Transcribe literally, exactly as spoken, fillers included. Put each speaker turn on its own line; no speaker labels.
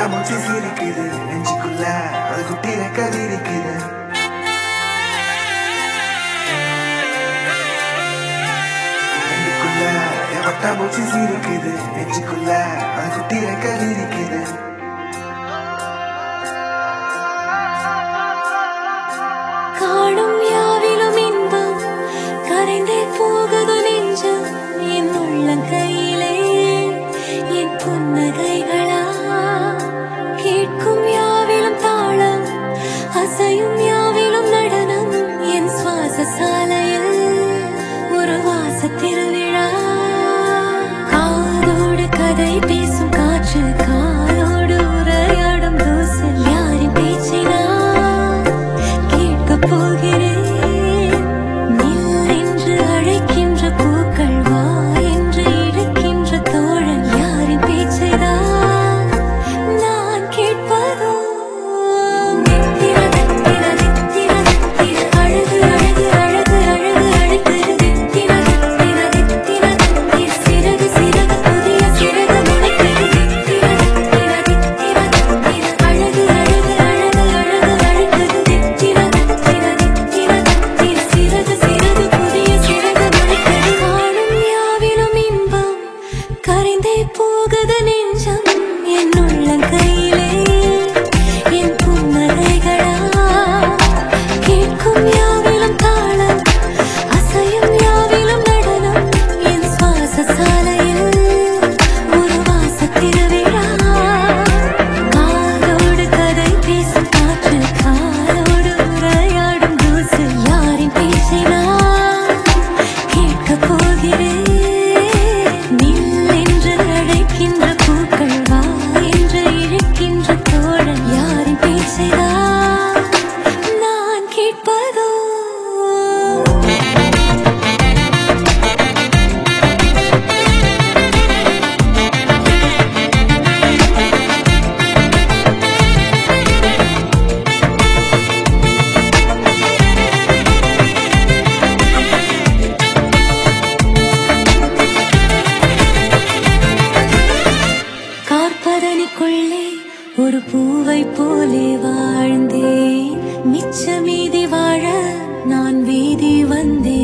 பட்டாம்பூச்சி சிரிக்குது நெஞ்சுக்குள்ள அது குட்டி ரெக்கது இருக்குது நெஞ்சுக்குள்ள என் பட்டாம்பூச்சி சிரிக்குது நெஞ்சுக்குள்ள அது குட்டி ரெக்கது இருக்குது
காணும் யாவிலும் இன்பம் கரைந்தே போகுது நெஞ்சம் என் உள்ளங்கையிலே என் புன்னகைகளா கேட்கும் யாவிலும் தாளம் அசையும் யாவிலும் நடனம் என் சுவாச சாலையில் ஒரு வாச திருவிழா காதோடு கதை பேசும் காற்று காலோடு உரையாடும் தூசு யாரின் பேச்சை நான் கேட்கப் போகிறேன் நில் என்று அழைக்கின்ற பூக்கள் வா என்று இழுக்கின்ற தோழன் யாரின் பேச்சை தான் நான் கேட்பதோ நித்திர நித்திர நித்திர நித்திர அழகு அழகு அழகு அழகு அழைத்தது நித்திர நித்திர நித்திர நித்திர சிறகு சிறகு புதிய சிறகு முளைத்தது நித்திர நித்திர நித்திர நித்திர அழகு அழகு அழகு அழகு அழைத்தது நித்திர நித்திர நித்திர நித்திர சிறகு சிறகு புதிய சிறகு முளைத்தது காணும் யாவிலும் இன்பம் கரைந்தே போகுது நெஞ்சம் என் உள்ளங்கையிலே என் புன்னகைகளா கேட்கும் யாவிலும் தாளம் அசையும் யாவிலும் நடனம் என் சுவாச சாலையில் ஒரு வாச திருவிழா காதோடு கதை பேசும் காற்று காலோடு உரையாடும் தூசு யாரின் பேச்சை நான் கேட்கப் போகிறேன் நில் என்று அழைக்கின்ற பூக்கள் வா என்று இழுக்கின்ற தோழன் யாரின் பேச்சை தான் நான் கேட்பதோ கார்பதனிக்குள்ளே ஒரு பூவை போலே வாழ்ந்தேன் மிச்ச மீதி வாழ நான் வீதி வந்தேன்